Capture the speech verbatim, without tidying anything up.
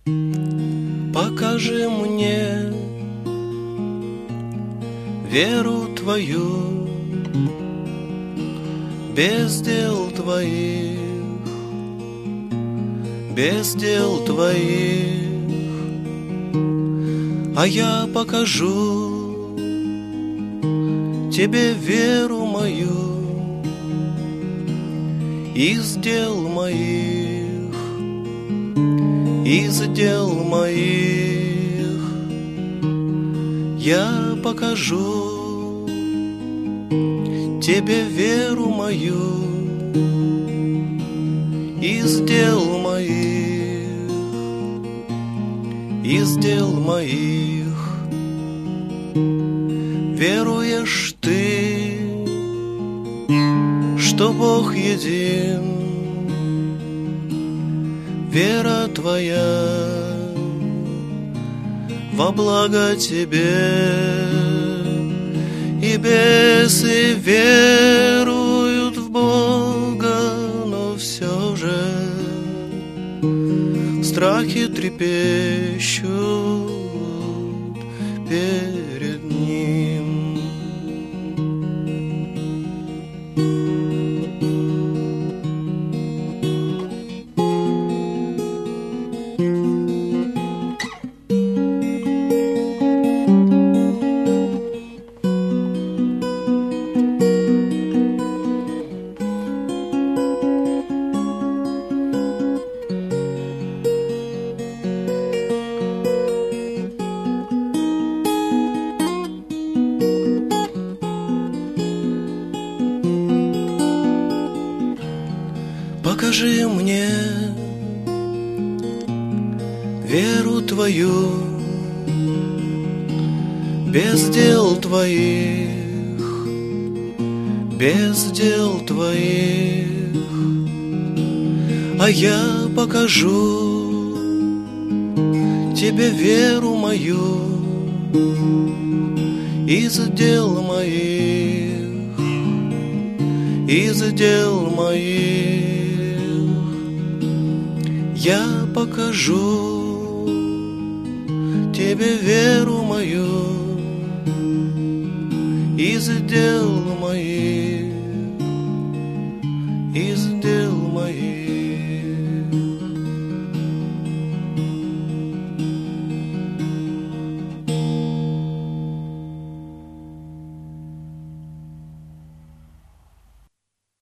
Покажи мне веру Твою без дел Твоих, без дел Твоих, а я покажу Тебе веру мою из дел моих, из дел моих. Я покажу Тебе веру мою из дел моих, из дел моих. Веруешь ты, что Бог един, вера твоя во благо тебе, и бесы веруют в Бога, но все же в страхе трепещут перед Ним. Покажи мне веру Твою без дел Твоих, без дел Твоих, а я покажу Тебе веру мою из дел моих, из дел моих. Я покажу Тебе веру мою из дел моих, из дел моих.